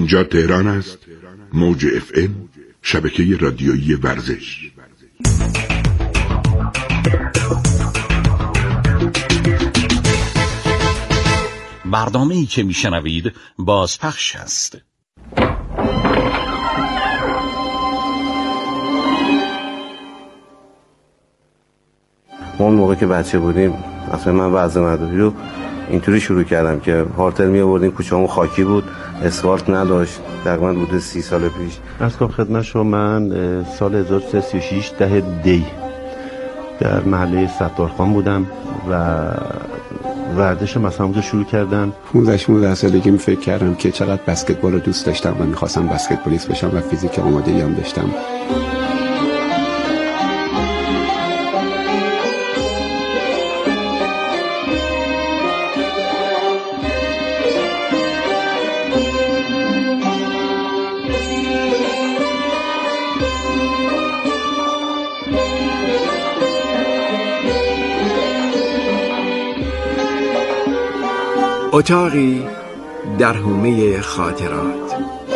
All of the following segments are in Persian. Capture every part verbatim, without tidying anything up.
اینجا تهران است. موج اف ام، شبکه رادیویی ورزش. برنامه‌ای که میشنوید بازپخش است. ما اون موقع که بچه بودیم اصلا من وضع مدوی رو اینطوری شروع کردم که هارتل می آوردیم، کوچه‌مون خاکی بود، اسفالت نداشت. تقریبا حدود سی سال پیش. از کنم خدمت شما، من سال هزار و سیصد و سی و شش ده دی در محله ستارخان بودم و ورزش مثلا رو شروع کردم. پانزده شانزده سالگی فکر کردم که چقدر بسکتبال رو دوست داشتم و می‌خواستم بسکتبالیست بشم و فیزیک آمادگی هم داشتم. اتاقی در حومه خاطرات.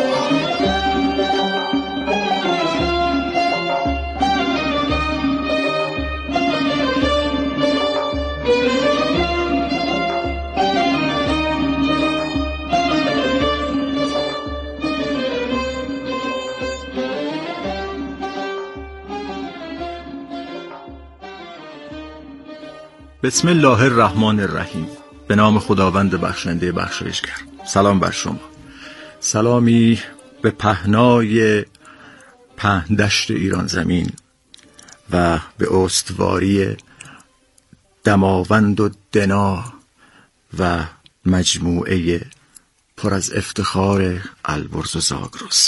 بسم الله الرحمن الرحیم. به نام خداوند بخشنده بخشایشگر. سلام بر شما. سلامی به پهنای پهندشت ایران زمین و به استواری دماوند و دنا و مجموعه پر از افتخار البرز و زاگرس.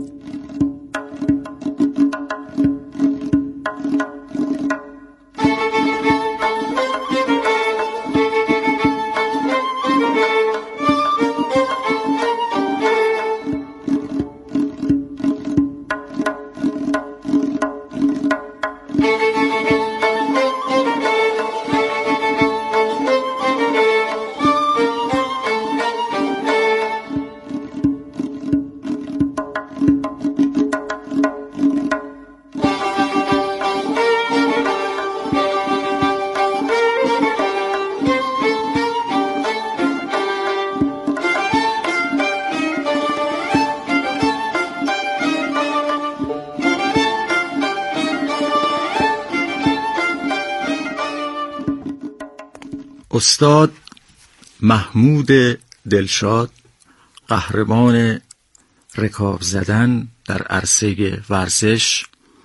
استاد محمود دلشاد، قهرمان رکاب زدن در عرصه ورزش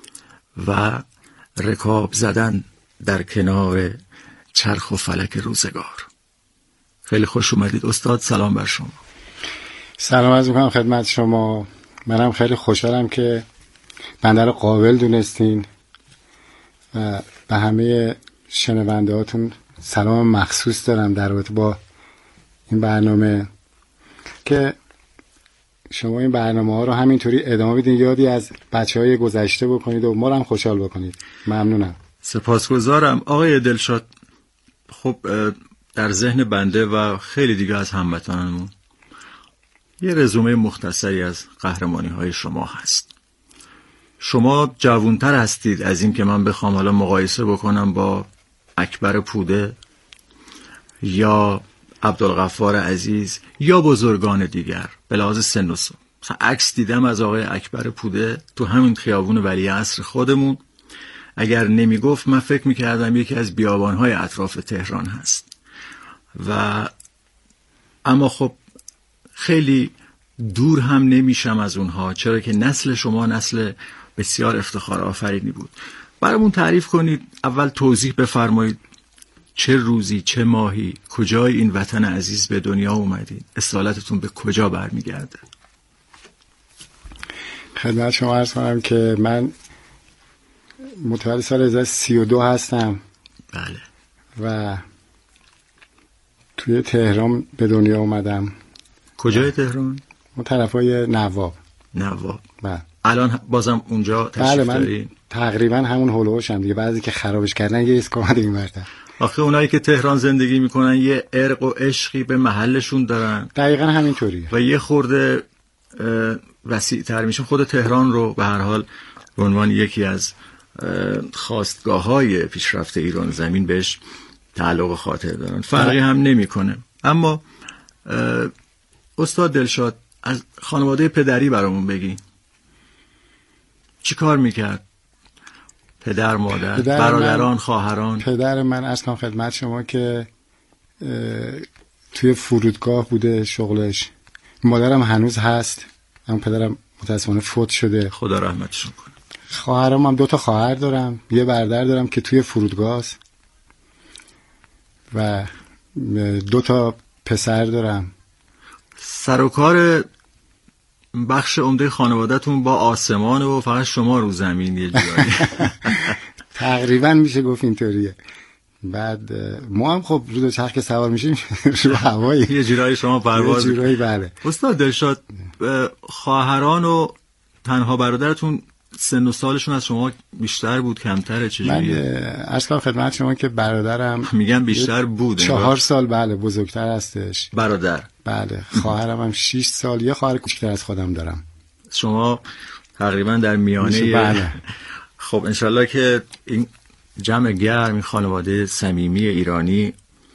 و رکاب زدن در کنار چرخ و فلک روزگار. خیلی خوش اومدید استاد. سلام بر شما. سلام عرض می‌کنم خدمت شما. منم خیلی خوشحالم که بنده رو قابل دونستین و به همه شنونده هاتون سلام مخصوص دارم در رابطه با این برنامه که شما این برنامه ها رو همینطوری ادامه بدین، یادی از بچه های گذشته بکنید و ما رو هم خوشحال بکنید. ممنونم. سپاسگزارم آقای دلشاد. خب در ذهن بنده و خیلی دیگه از هموطنانمون یه رزومه مختصری از قهرمانی های شما هست. شما جوانتر هستید از این که من بخوام حالا مقایسه بکنم با اکبر پوده یا عبدالغفار عزیز یا بزرگان دیگر به لحاظ سن و سال. عکس دیدم از آقای اکبر پوده تو همین خیابون ولیعصر خودمون. اگر نمی گفت من فکر میکردم یکی از بیابانهای اطراف تهران هست. و اما خب خیلی دور هم نمیشم از اونها، چرا که نسل شما نسل بسیار افتخار آفرینی بود. برامون تعریف کنید، اول توضیح بفرمایید چه روزی، چه ماهی، کجای این وطن عزیز به دنیا اومدید؟ اصالتتون به کجا برمیگرده؟ خدمت شما عرض کنم که من متولد سال هزار و سیصد و سی و دو هستم. بله. و توی تهران به دنیا اومدم. کجای تهران؟ اون طرفای نواب. نواب. بله. الان بازم اونجا تشریف بله، من دارین؟ تقریبا همون هولوشم دیگه. بعضی که خرابش کردن یه اسکو اومده اینورتر. آخه اونایی که تهران زندگی میکنن یه ارق و عشقی به محلشون دارن. دقیقا همینطوریه. و یه خورده وسیع تر میشه. خود تهران رو به هر حال به عنوان یکی از خواستگاه های پیشرفت ایران زمین بهش تعلق خاطر دارن، فرقی هم نمیکنه. اما استاد دلشاد از خانواده پدری برامون بگی، چی کار میکرد؟ پدر، مادر، پدر برادران، خواهران؟ پدر من اصلا خدمت شما که توی فرودگاه بوده شغلش. مادرم هنوز هست، اما پدرم متاسفانه فوت شده، خدا رحمتشون کنه. خواهرام هم دو تا خواهر دارم، یه برادر دارم که توی فرودگاه است و دو تا پسر دارم. سر و کار بخش عمده خانواده‌تون با آسمان و فقط شما رو زمین یه جورایی. تقریبا میشه گفت اینطوریه. بعد ما هم خب رو دوچرخه که سوار میشیم رو هوایی یه جورایی شما پرواز. یه جورایی بله. استاد دلشاد، خواهران و تنها برادرتون سن و سالشون از شما بیشتر بود، کمتره؟ چجوریه؟ من عرض کنم خدمت شما که برادرم میگم بیشتر بود، چهار سال بله بزرگتر هستش برادر. بله. خواهرم هم شش سال، یه خواهر کوچکتر از خودم دارم. شما تقریبا در میانه. بله. خب انشالله که این جمع گرم، این خانواده صمیمی ایرانی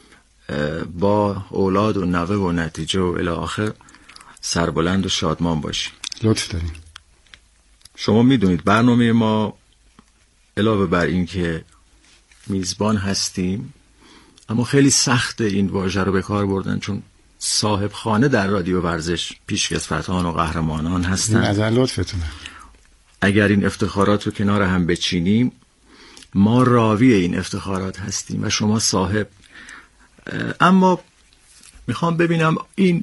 با اولاد و نوه و نتیجه و الی آخر سربلند و شادمان باشی. لطف داریم. شما میدونید برنامه ما علاوه بر این که میزبان هستیم، اما خیلی سخت این واژه رو به کار بردن، چون صاحب خانه در رادیو ورزش پیشکسوتان و قهرمانان هستن. از لطفتونه. اگر این افتخارات رو کنار هم بچینیم، ما راوی این افتخارات هستیم و شما صاحب. اما میخوام ببینم این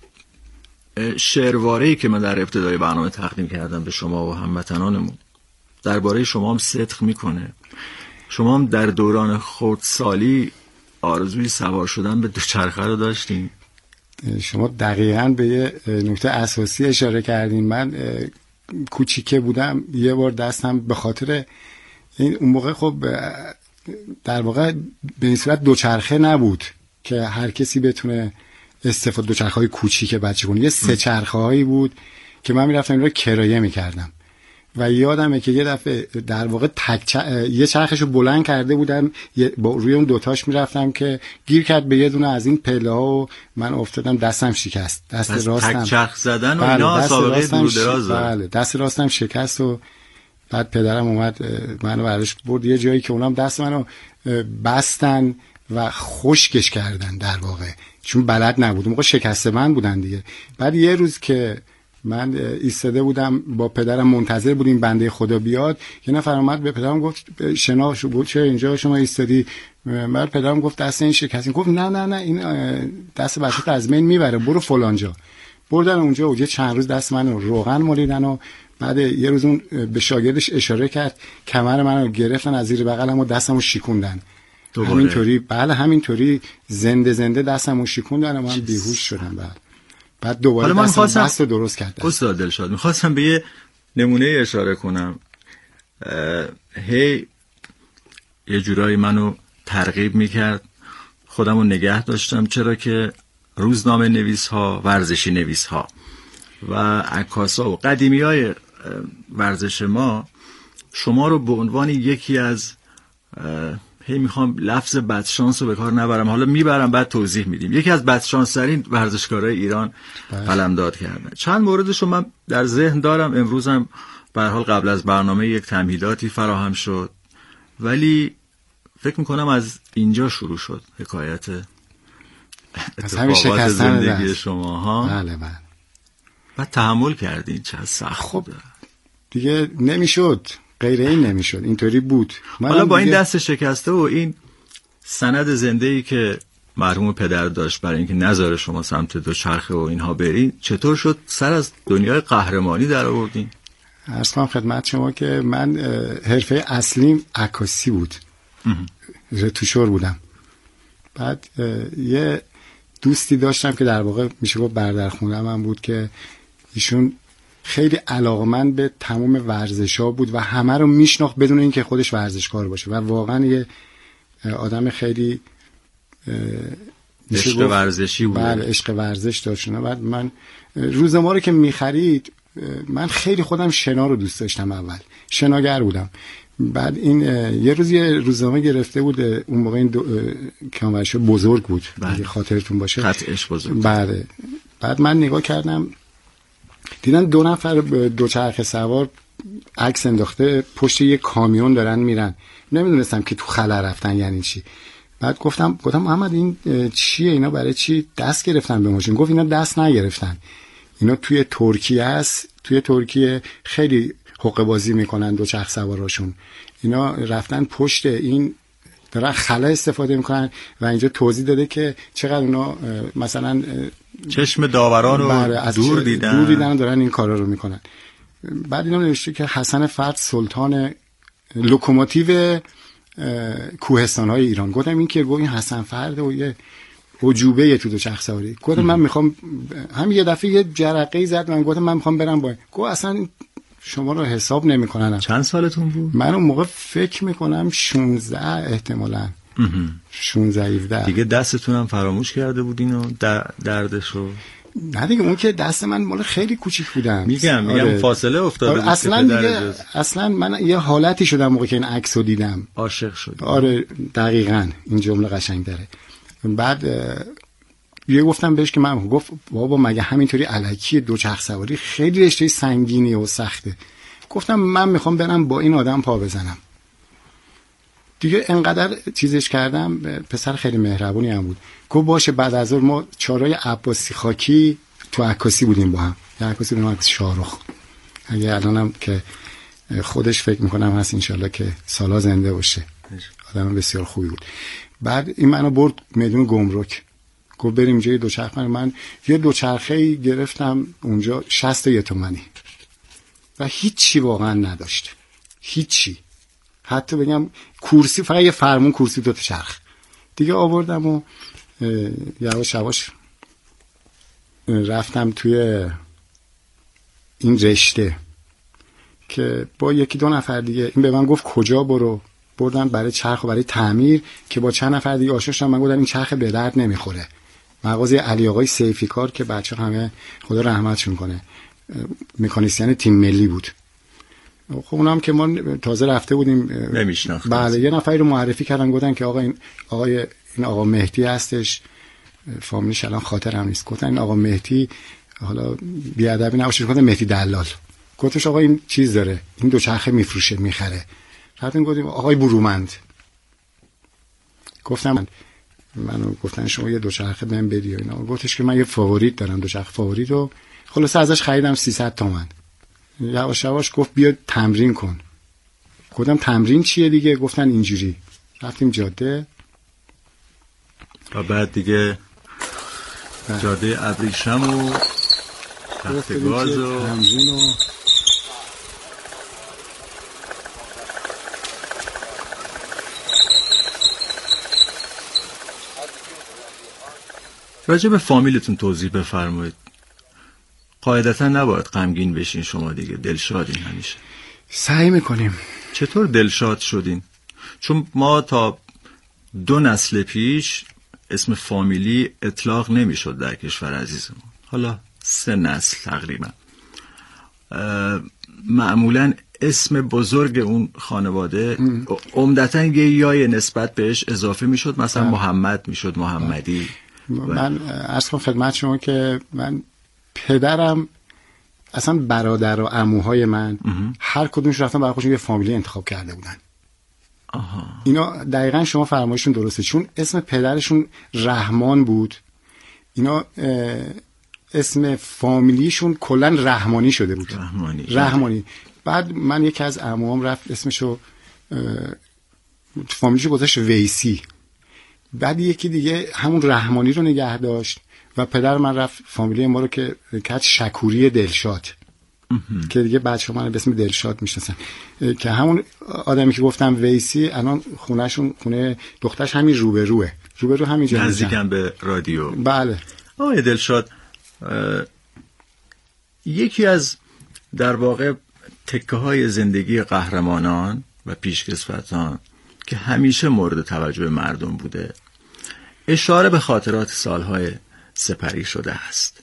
شعرواره‌ای که من در ابتدای برنامه تقدیم کردم به شما و هموطنانمون درباره شما هم صدق میکنه. شما هم در دوران خردسالی آرزوی سوار شدن به دوچرخه رو داشتین. شما دقیقاً به یه نکته اساسی اشاره کردین. من کوچیکه بودم، یه بار دستم به خاطر این اون موقع خب در واقع به این صورت دوچرخه نبود که هر کسی بتونه استفاده، دوچرخه‌های کوچیک بچه کنه. یه سه چرخه هایی بود که من میرفتم این رو کرایه میکردم و یادمه که یه دفعه در واقع تک چ... یه چرخشو بلند کرده بودم، با روی اون دوتاش میرفتم که گیر کرد به یه دونه از این پله ها و من افتادم، دستم شکست. دست راستم تک چرخ زدن و اینا سابقه دور دراز داره. بله، دست راستم شکست و بعد پدرم اومد منو برداشت برد یه جایی که اونام دست منو بستن و خشکش کردن در واقع، چون بلد نبود. اون موقع شکسته من بودن دیگه. بعد یه روز که من ایستاده بودم با پدرم منتظر بودیم بنده خدا بیاد، یه نفر اومد به پدرم گفت شناخت بود چه اینجا شما ایستادی؟ بعد پدرم گفت دست این شکست. گفت نه نه نه این دست بچه‌ت از من میبره، برو فلان جا. بردن اونجا و یه چند روز دست منو روغن مالیدن و بعد یه روز اون به شاگردش اشاره کرد، کمر منو گرفتن از زیر بغلم و دستمو شیکوندن. همینطوری بله همینطوری زنده زنده دستمو شیکوندن و من بیهوش شدم. بعد بعد دوباره دستم دست درست کردم. استاد دلشاد، میخواستم به یه نمونه اشاره کنم. هی یه جورایی منو ترغیب میکرد، خودمو نگه داشتم، چرا که روزنامه نویس ها، ورزشی نویس ها و عکاسا و قدیمی های ورزش ما شما رو به عنوان یکی از، هی میخوام لفظ بدشانس رو به کار نبرم، حالا میبرم بعد توضیح میدیم، یکی از بدشانس ترین ورزشکارای ایران قلمداد کردن. چند موردش رو من در ذهن دارم، امروزم به هر حال قبل از برنامه یک تمهیداتی فراهم شد، ولی فکر میکنم از اینجا شروع شد حکایت اتفاقات زندگی شما ها. بله بله. بعد تحمل کردین، چه سخت خب بوده دیگه، نمیشد غیر این، نمیشد اینطوری بود. حالا با این دست شکسته و این سند زنده‌ای که مرحوم پدر داشت برای اینکه نذاره شما سمت دوچرخه و اینها برین، چطور شد سر از دنیای قهرمانی در آوردین؟ عرض کنم خدمت شما که من حرفه اصلیم عکاسی بود، رتوشور بودم. بعد یه دوستی داشتم که در واقع میشه گفت برادر خونم هم بود که ایشون خیلی علاقمند به تمام ورزش‌ها بود و همه رو میشناخت بدون اینکه خودش ورزشکار باشه و واقعا یه آدم خیلی عشق ورزشی بود. بله عشق ورزش داشت. بعد من روزنامه رو که می‌خرید من خیلی خودم شنا رو دوست داشتم، اول شناگر بودم. بعد این یه روز یه روزنامه گرفته بود، اون موقع این کامرش بزرگ بود اگه خاطرتون باشه، خطش بزرگ. بله. بعد من نگاه کردم دیدم دو نفر دوچرخه سوار عکس انداخته پشت یه کامیون دارن میرن. نمیدونستم که تو خلا رفتن یعنی چی. بعد گفتم گفتم محمد این چیه، اینا برای چی دست گرفتن به ماشین؟ گفت اینا دست نگرفتن، اینا توی ترکیه است، توی ترکیه خیلی حقه بازی میکنن دوچرخ سواراشون، اینا رفتن پشت این دارن خلا استفاده میکنن. و اینجا توضیح داده که چقدر اونا مثلا چشم داوران رو از دور دیدن دور دیدن دارن این کارا رو میکنن. بعد اینا نوشته که حسن فرد سلطان لوکوموتیو کوهستان‌های ایران. گفتم این که گفت این حسن فرد و یه عجوبه تو دوچرخ سواری. گفتم من میخوام هم یه دفعه یه جرقه‌ای زد من گفتم من میخوام برم با. گفت اصلا شما رو حساب نمیکنن. چند سالتون بود؟ من اون موقع فکر میکنم شانزده احتمالاً شانزده هفده. دیگه دستتون هم فراموش کرده بودین و دردشو؟ نه دیگه اون که دست من مال خیلی کوچیک بودم. میگم میگم آره. فاصله افتاده بود. اصلا دیگه اصلا من یه حالتی شدم موقع که این عکسو دیدم عاشق شدم. آره دقیقاً این جمله قشنگ داره. بعد یه گفتم بهش که من گفت بابا مگه همینطوری الکی دوچرخ سواری خیلی رشته سنگینی و سخته. گفتم من میخوام برم با این آدم پا بزنم. دیگه انقدر چیزش کردم. پسر خیلی مهربونی هم بود. گفت باشه. بعد از اون ما چهارراه عباسی خاکی تو عکاسی بودیم با هم. یه عکاسی بودیم عکاسی شاهرخ. اگه الانم که خودش فکر میکنم هست انشالله که سالا زنده باشه. آدم بسیار خوبی بود. بعد این منو برد میدون گمرک. گفت بریم جای دوچرخه. من یه دوچرخه‌ای گرفتم اونجا شصت یه تومانی و هیچی واقعا نداشت، هیچی. حتی بگم کرسی، فقط یه فرمون کرسی دو تا چرخ دیگه آوردم و یواش یواش رفتم توی این رشته که با یکی دو نفر دیگه. این به من گفت کجا برو، بردم برای چرخ و برای تعمیر که با چند نفر دیگه آشنا شدم. من گفتم این چرخ به درد نمیخوره. مغازه علی آقای سیفی کار که بچه همه خدا رحمتشون کنه مکانیسین تیم ملی بود. خب اونم که ما تازه رفته بودیم نمیشناختم. بله یه نفری رو معرفی کردن گفتن که آقا این آقای این آقا مهدی هستش، فامیلیش الان خاطرم نیست. گفتن این آقا مهدی، حالا بیادبی نباشه گفتن مهدی دلال. گفتش آقا این چیز داره، این دوچرخه میفروشه میخره. رفتیم گفتیم آقای برومند. گفتم منو گفتن شما یه دوچرخه بهم بدی و اینا. گفتش که من یه فاوریت دارم، دوچرخه فاوریت رو خلاص ازش خریدم سیصد تومن. یواش یواش گفت بیا تمرین کن. گفتم تمرین چیه دیگه؟ گفتن اینجوری. رفتیم جاده و بعد دیگه جاده ابریشم و تخت گاز و تمرین و راجع به فامیلتون توضیح بفرمایید. قاعدتا نباید غمگین بشین شما دیگه، دلشادین همیشه. سعی میکنیم. چطور دلشاد شدین؟ چون ما تا دو نسل پیش اسم فامیلی اطلاق نمیشد در کشور عزیزمون. حالا سه نسل تقریبا معمولا اسم بزرگ اون خانواده عمدتاً یه یای نسبت بهش اضافه میشد، مثلا محمد میشد محمدی. من عرض کنم خدمت شما که من پدرم اصلا برادر و عموهای من هر کدومش رفتن برای خودشون یه فامیلی انتخاب کرده بودن. آها. اینا دقیقاً شما فرمایشتون درسته، چون اسم پدرشون رحمان بود. اینا اسم فامیلیشون کلا رحمانی شده بود. رحمانی. رحمانی. بعد من یکی از عموام رفت اسمشو فامیلیشو گذاشت ویسی. بعد یکی دیگه همون رحمانی رو نگه داشت و پدر من رفت فامیلی ما رو که کات شکوری دلشاد که دیگه بچه‌ها من به اسم دلشاد میشناسن، که همون آدمی که گفتم ویسی الان خونهشون خونه دخترش همین روبروه روبرو همین جا نزدیکم به رادیو. بله. آقای دلشاد، یکی از در واقع تکه های زندگی قهرمانان و پیشکسوتان که همیشه مورد توجه مردم بوده اشاره به خاطرات سالهای سپری شده است.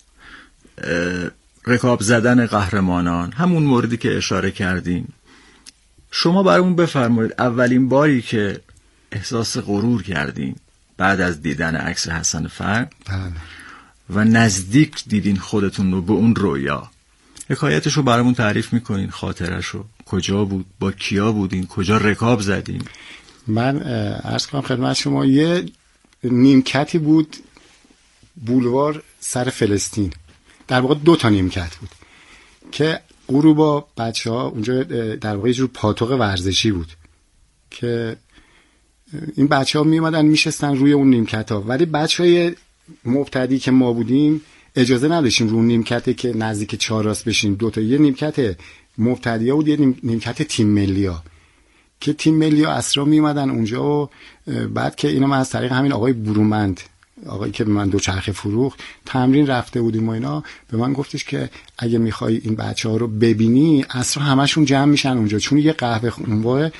رکاب زدن قهرمانان، همون موردی که اشاره کردین. شما برامون بفرمایید اولین باری که احساس غرور کردین بعد از دیدن عکس حسن فرد و نزدیک دیدین خودتون رو به اون رویا، حکایتش رو برامون تعریف میکنین؟ خاطرش رو، کجا بود، با کیا بودین، کجا رکاب زدین؟ من عرض کنم خدمت شما یه نیمکتی بود بولوار سر فلسطین، در واقع دو تا نیمکت بود که غروبا بچه ها اونجا در واقع یه جور پاتوق ورزشی بود که این بچه ها می اومدن میشستن روی اون نیمکت ها، ولی بچه های مبتدی که ما بودیم اجازه نداشتیم رو نیمکتی که نزدیک چهار راست بشیم. دو تا، یه نیمکت مبتدی ها بود، یه نیمکت تیم ملی ها که تیم ملی ها اسرا می اومدن اونجا و بعد که اینو من از طریق همین آقای برومند، آقایی که به من دوچرخه فروخت، تمرین رفته بودیم و اینا، به من گفتش که اگه میخوای این بچه ها رو ببینی عصرها همشون جمع میشن اونجا، چون یه قهوه خونه.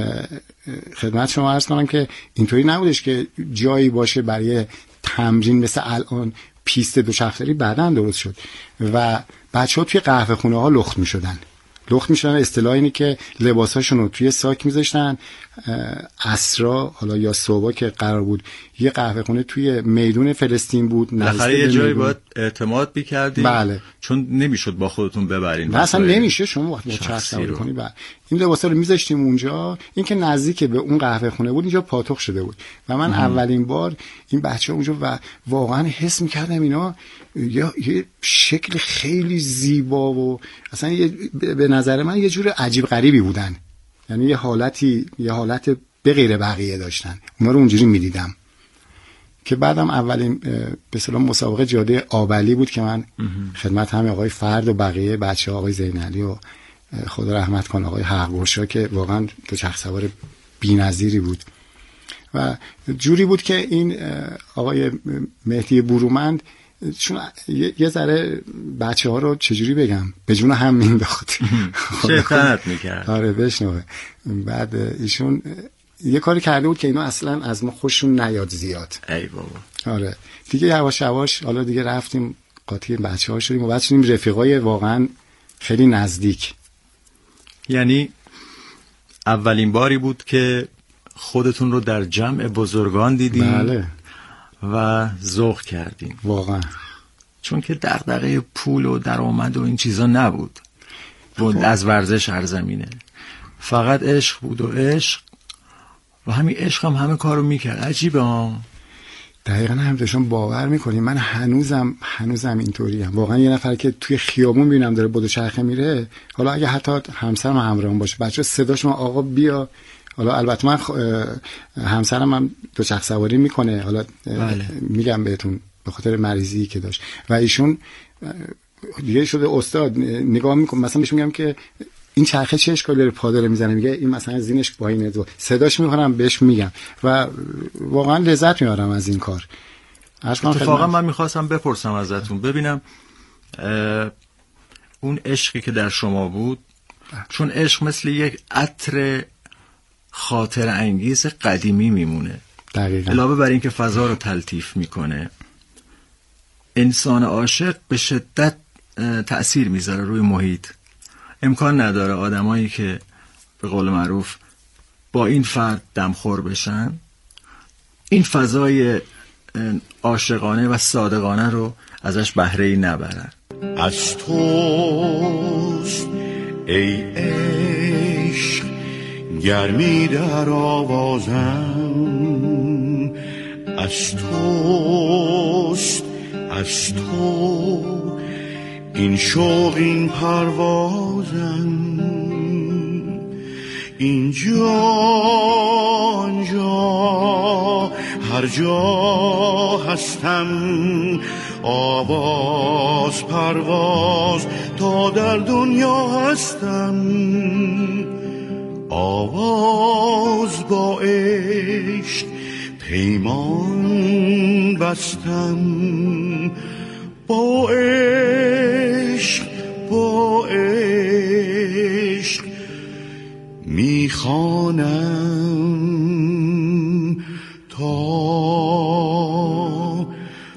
خدمت شما عرض کنم که اینطوری نبودش که جایی باشه برای تمرین مثل الان پیست دوچرخه‌ای بعداً درست شد و بچه ها توی قهوه خونه ها لخت میشدن. لخت میشدن اصطلاح اینی که لباساشون رو توی ساک میذاشتن، عصرا حالا یا صبح که قرار بود یه قهوه خونه توی میدون فلسطین بود، نزدیک یه جایی باید اعتماد می‌کردین. بله. چون نمیشد با خودتون ببرین. اصلا نمیشه شما وقت با چرخ سواری کنی. بعد این لباسا رو میذاشتیم اونجا، این که نزدیک به اون قهوه خونه بود اینجا پاتوق شده بود و من ام. اولین بار این بچه‌ها اونجا و واقعا حس می‌کردم اینا یه, یه شکل خیلی زیبا و اصلا یه به نظر من یه جور عجیب غریبی بودن، یعنی یه حالتی یه حالت به غیر بقیه داشتن. اونا رو اونجوری می‌دیدم که بعدم اولین به اصطلاح مسابقه جاده آبلی بود که من خدمت همه آقای فرد و بقیه بچه‌ها، آقای زینعلی و خدا رحمت کنه آقای حق‌گرشا که واقعا دو چرخ سوار بی‌نظیری بود و جوری بود که این آقای مهدی برومند چون یه ذره بچه ها رو چجوری بگم به جون هم مینداخت، شیطنت میکرد. آره بشنوه. بعد ایشون یه کاری کرده بود که اینا اصلا از ما خوششون نیاد زیاد. ای بابا. آره دیگه یواش یواش حالا دیگه رفتیم قاطی بچه ها شدیم و بعد شدیم رفیقای واقعا خیلی نزدیک. یعنی اولین باری بود که خودتون رو در جمع بزرگان دیدین. بله. و ذوق کردین واقعا، چون که دغدغه پول و درآمد و این چیزا نبود بود از ورزش هر زمینه، فقط عشق بود و عشق و همین عشق هم همه کارو میکرد. عجیبه ها. دقیقا هم داشتم باور میکنی من هنوزم هنوزم اینطوری هم. واقعا یه نفر که توی خیابون ببینم داره با دوچرخه میره، حالا اگه حتی همسرم همراهم باشه، بچه صداش من آقا بیا، حالا البته من همسرم هم دوچرخه سواری میکنه، حالا بله. میگم بهتون به خاطر مریضی که داشت و ایشون دیگه شده استاد، نگاه میکنم مثلا بهش میگم که این چرخه چه اشکالی داره پا داره میزنه، میگه این مثلا زینش پایینه، صداش میکنم بهش میگم و واقعا لذت میبرم از این کار. اتفاقا من میخواستم بپرسم ازتون ببینم اون عشقی که در شما بود، چون عشق مثل یک عطر خاطر انگیز قدیمی میمونه، دقیقاً علاوه بر این که فضا رو تلطیف میکنه، انسان عاشق به شدت تأثیر میذاره روی محیط. امکان نداره آدمایی که به قول معروف با این فرد دمخور بشن این فضای عاشقانه و صادقانه رو ازش بهره‌ای نبرن. از توست ای عشق گرمی در آوازم، از توست از تو این شوق این پروازم، اینجا آنجا هر جا هستم، آواز پرواز تا در دنیا هستم، آواز با عشق پیمان بستم، با عشق با عشق میخوانم تا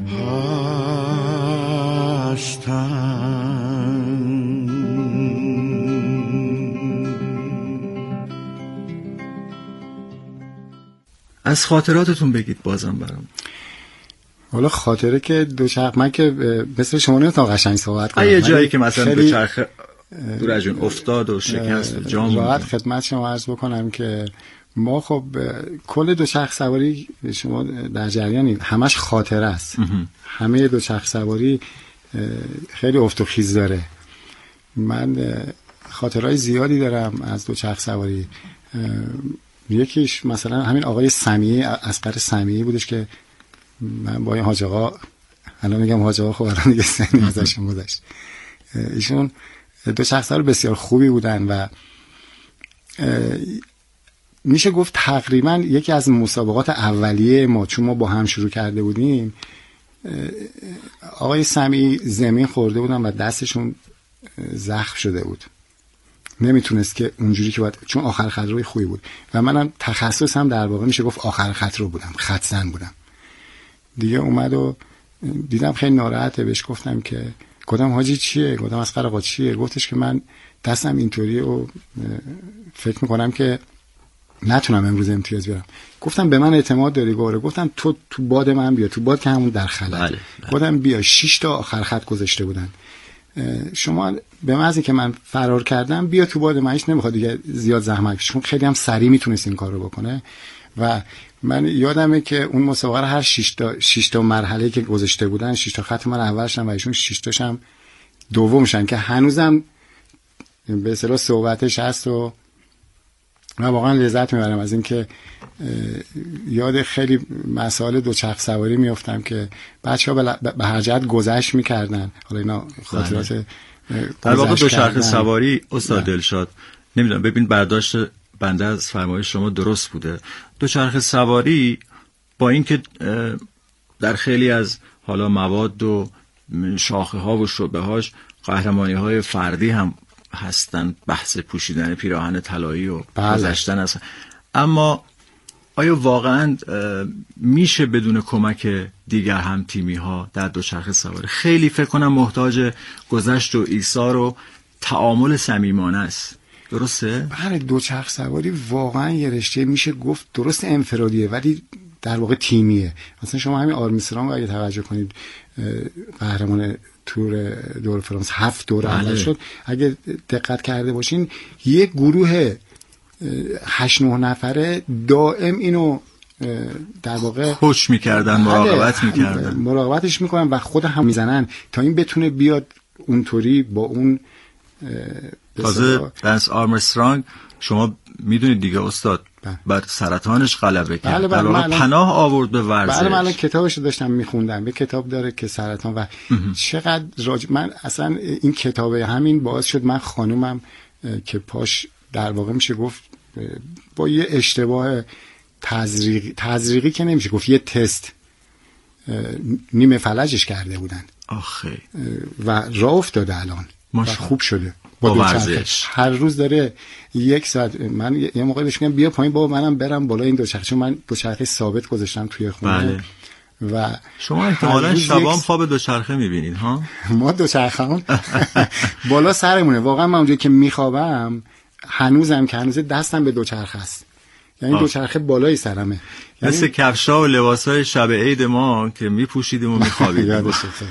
از خاطراتتون بگید بازم برام. حالا خاطره که دوچرخه، من که مثل شما نمیتونم قشنگ صحبت کنم. یه جایی که مثلا دوچرخه دور از جون افتاد و شکست و جام راحت خدمت شما عرض بکنم که ما خب کل دوچرخه سواری شما در جریانید، همش خاطره است. همه دوچرخه سواری خیلی افت و خیز داره. من خاطرهای زیادی دارم از دوچرخه سواری. یکیش مثلا همین آقای سمیعی، اصغر سمیعی بودش که من با این حاج آقا، الان میگم حاج آقا، خب الان دیگه سنی ازشون گذشت، ایشون دوچرخه سوار بسیار خوبی بودن و میشه گفت تقریبا یکی از مسابقات اولیه ما، چون ما با هم شروع کرده بودیم، آقای سمیعی زمین خورده بودن و دستشون زخم شده بود، نمیتونست که اونجوری که باید، چون آخر خط روی خوبی بود و منم تخصصم در واقع میشه گفت آخر خط رو بودم، خط زن بودم دیگه. اومد و دیدم خیلی ناراحته، بهش گفتم که گفتم حاجی چیه؟ گفتم اصغر آقا چیه؟ گفتش که من دستم اینطوریه و فکر میکنم که نتونم امروز امتیاز بیارم. گفتم به من اعتماد داری گوره؟ گفتم تو تو باد من بیا، تو باد که همون در خلط. بله، بله. گفتم بیا. شش تا آخر خط گذاشته بودن، شما به محضی که من فرار کردم بیا تو باد من، هیچ نمیخواد دیگه زیاد زحمت کشی، چون خیلی هم سریع میتونست این کارو بکنه. و من یادمه که اون مسابقه رو هر شش تا شش تا مرحله که گذاشته بودن، شش تا خط من اولشم و ایشون شش تاشم دومشن، که هنوزم به اصطلاح صحبتش هست و من واقعا لذت میبرم از این که یاد خیلی مسائل دوچرخه سواری میافتم که بچه‌ها به هر جهت گذشت میکردن. حالا اینا خاطرات در واقع دوچرخه سواری استاد دلشاد، نمیدونم ببین برداشت بنده از فرمایش شما درست بوده. دوچرخه سواری با اینکه در خیلی از حالا مواد و شاخه ها و شعبه هاش قهرمانی های فردی هم هستن، بحث پوشیدن پیراهن طلایی و بله. گذشتن است، اما آیا واقعا میشه بدون کمک دیگر هم تیمی ها در دوچرخه سواری؟ خیلی فکر کنم محتاج گذشت و ایثار و تعامل صمیمانه است، درسته؟ بله، دوچرخه سواری واقعا یه رشته میشه گفت درست انفرادیه ولی در واقع تیمیه. مثلا شما همین آرمسترانگ اگه توجه کنید، قهرمان تور دور فرانس هفت دور اول شد، اگه دقت کرده باشین یک گروه هشت نه نفره دائم اینو در واقع پوش میکردن، مراقبت میکردن، مراقبتش میکنن و خود هم میزنن تا این بتونه بیاد اونطوری با اون. تازه لنس آرمسترانگ شما میدونید دیگه استاد، بر سرطانش غلبه کرد، بله بله، در واقع پناه آورد به ورزش. بله، من الان کتابش رو داشتم میخوندم، یه کتاب داره که سرطان و چقدر راج... من اصلا این کتابه همین باعث شد من خانومم که پاش در واقع میشه گفت با یه اشتباه تزریقی تزریقی که نمیشه گفت، یه تست نیمه فلجش کرده بودن آخه و راه افتاده الان و خوب شده با, با ورزش. هر روز داره یک ساعت. من یه موقعی بهش میگم بیا پایین بابا منم برم بالا این دوچرخه، چون من دوچرخه ثابت گذاشتم توی خونه. بله. و شما احتمالاً شبام خواب دوچرخه میبینید ها؟ ما دوچرخه هم بالا سرمونه. واقعا من اونجایی که میخوابم هنوزم که هنوز دستم به دوچرخه است، یعنی دوچرخه بالای سرمه، مثل یعنی... کفشا و لباسای شب عید ما که میپوشیدیم و میخوابیدیم.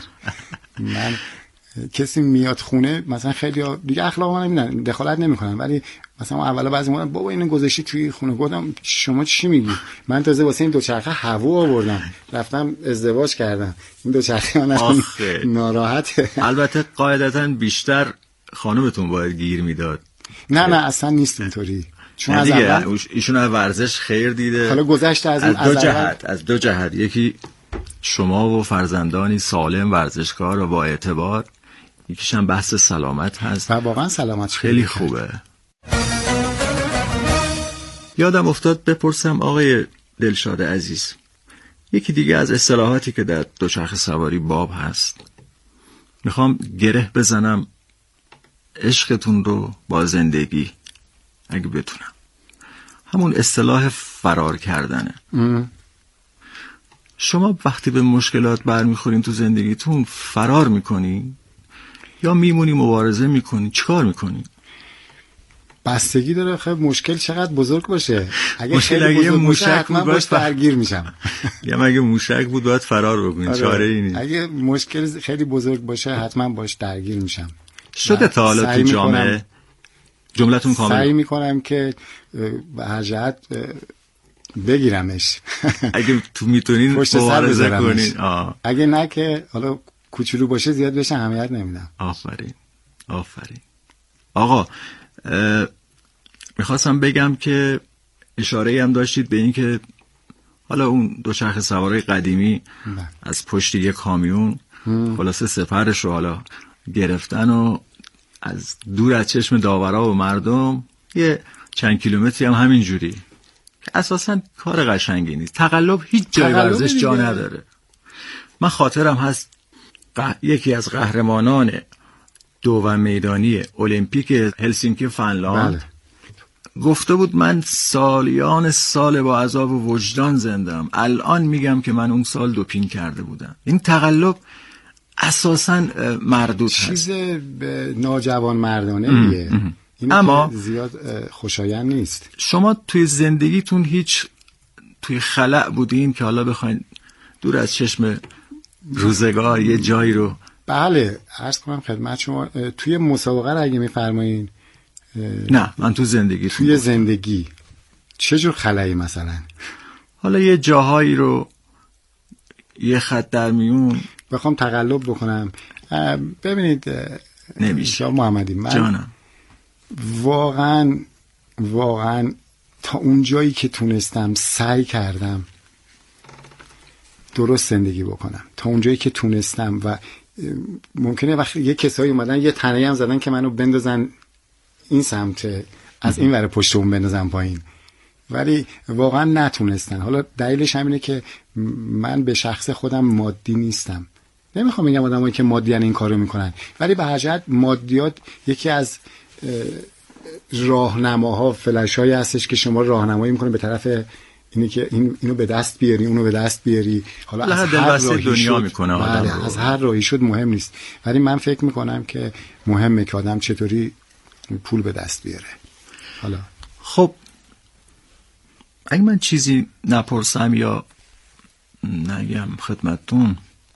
من کسی میاد خونه مثلا خیلی دیگه اخلاق من نمیدن، دخالت نمیکنن، ولی مثلا اولا بعضی موقع بابا اینو گذاشتی توی خونه. گفتم شما چی میگی؟ من تازه واسه این دوچرخه هوا آوردم، رفتم ازدواج کردم، این دوچرخه من ناراحته. البته قاعدتا بیشتر خانومتون باید گیر میداد. نه نه اصلا نیست اینطوری، چون از دیگه اول ایشون از ورزش خیر دیده. حالا گذشته از, از از دو جهت، از دو جهت، یکی شما و فرزندانی سالم ورزشکار و با اعتبار، یکیش هم بحث سلامت هست و واقعا سلامت خیلی خوبه. یادم افتاد بپرسم آقای دلشاد عزیز، یکی دیگه از اصطلاحاتی که در دوچرخه سواری باب هست، میخوام گره بزنم عشقتون رو با زندگی اگه بتونم، همون اصطلاح فرار کردنه. ام. شما وقتی به مشکلات برمیخورین تو زندگیتون فرار میکنی یا میمونی مبارزه میکنی؟ چیکار میکنی؟ بستگی داره خب مشکل چقدر بزرگ باشه. اگه مشکل اگه یه موشک حتما باش درگیر میشم. یا اگه موشک بود باید فرار بکنی. چاره ای نیست. اگه مشکل خیلی بزرگ باشه حتما باش درگیر میشم. شده تا حالا تو جامعه جملتون کامل؟ سعی میکنم که به هر جهت بگیرمش. اگه تو میتونین مبارزه کنین. اگه نه که حالا کوچولو باشه زیاد بهش اهمیت نمیدم. آفرین آفرین. آقا میخواستم بگم که اشاره هم داشتید به این که حالا اون دوچرخه سوارای قدیمی نه. از پشت یک کامیون خلاصه سپرش رو حالا گرفتن و از دور از چشم داورا و مردم یه چند کیلومتری هم همین جوری که اساساً کار قشنگی نیست. تقلب هیچ جای ورزش جا نداره. من خاطرم هست قه... یکی از قهرمانان دوم میدانی المپیک هلسینکی فنلاند بله. گفته بود من سالیان سال با عذاب وجدان زندم، الان میگم که من اون سال دوپینگ کرده بودم. این تقلب اساساً مردود هست، چیز ناجوان مردانه ایه. اما زیاد خوشایند نیست. شما توی زندگیتون هیچ توی خلأ بودین که حالا بخواین دور از چشم روزگار یه جایی رو؟ بله عرض کنم خدمت شما توی مسابقه را اگه میفرمایین. نه من تو زندگی توی بود. زندگی چه جور خلایی مثلا؟ حالا یه جاهایی رو یه خط در میون بخوام تقلب بکنم. ببینید نمیشه محمدی، من جانم واقعا واقعا تا اون جایی که تونستم سعی کردم درست زندگی بکنم، تا اون جایی که تونستم. و ممکنه وقتی یه کسایی اومدن یه تنه‌ای هم زدن که منو بندازن این سمت، از این ور پشت اون بندازن پایین، ولی واقعا نتونستن. حالا دلیلش همینه که من به شخص خودم مادی نیستم. نمیخوام بگم آدمایی که مادیان این کارو میکنن، ولی به هر جهت مادیات یکی از راهنماها، فلش‌هایی هستش که شما راهنمایی میکنه به طرف اینی که این اینو به دست بیاری، اونو به دست بیاری. حالا از هر راهی دنیا میکنه آدم رو. از هر راهی شد مهم نیست، ولی من فکر میکنم که مهمه که آدم چطوری پول به دست بیاره. حالا خب اگه من چیزی نپرسم یا نگم خدمتتون،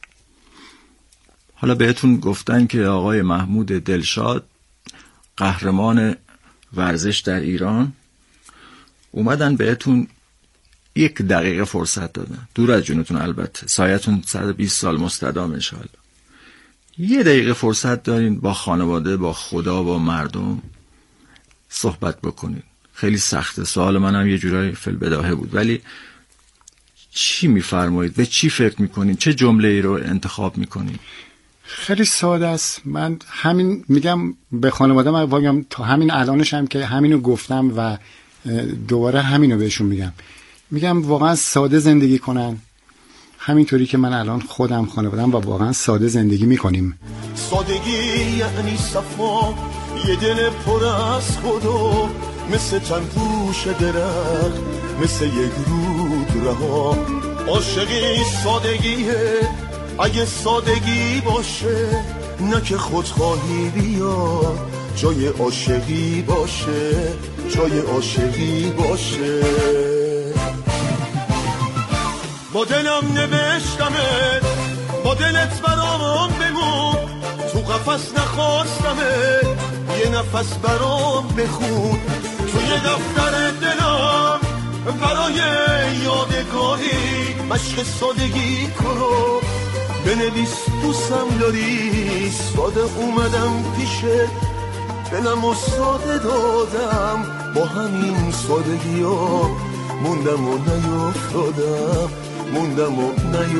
حالا بهتون گفتن که آقای محمود دلشاد قهرمان ورزش در ایران، اومدن بهتون یک دقیقه فرصت دادن، دور از جونتون البته، سایتون صد و بیست سال مستدام انشاءالله. یه دقیقه فرصت دارین با خانواده، با خدا، با مردم صحبت بکنین. خیلی سخته، سوال منم یه جورایی فی‌البداهه بود، ولی چی میفرمایید؟ به چی فکر میکنین؟ چه جمله ای رو انتخاب میکنین؟ خیلی ساده است. من همین میگم به خانواده، من واقعا تا همین الانش هم که همینو گفتم و دوباره همینو بهشون میگم. میگم واقعا ساده زندگی کنن، همینطوری که من الان خودم خانواده‌ام و واقعا ساده زندگی میکنیم. سادگی یعنی صفا، یه دل پر از خدا، مثل تنپوش درخت، مثل یک رود رها. عاشقی سادگیه، اگه سادگی باشه، نه که خودخواهی بیاد، جای عاشقی باشه، جای عاشقی باشه. با دلم نوشتمه، با دلت برام بمون، تو قفس نخواستمه، یه نفس برام بخون، توی دفتر دلم برای یادگاری مشق سادگی کنو بنویس. دوستم داری، ساده اومدم پیشه، دلم و ساده دادم، با همین سادگی ها موندم و نیفتادم، موندم و نیفتادم.